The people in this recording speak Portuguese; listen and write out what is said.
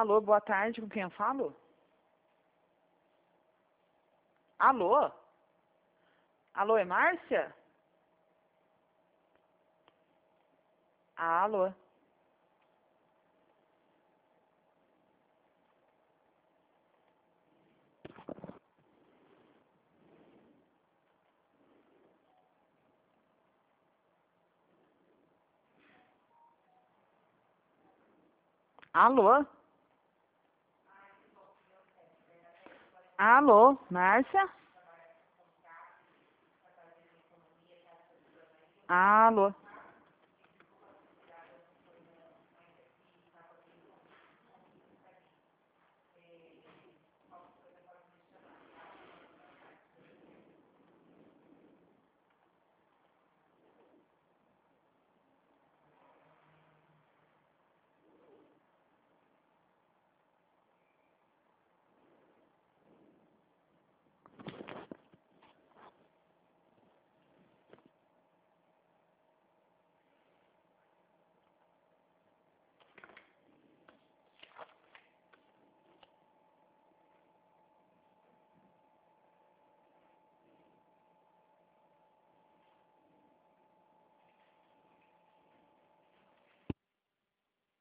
Alô, boa tarde, com quem eu falo? Alô? Alô, é Márcia? Alô? Alô? Alô, Márcia? Alô?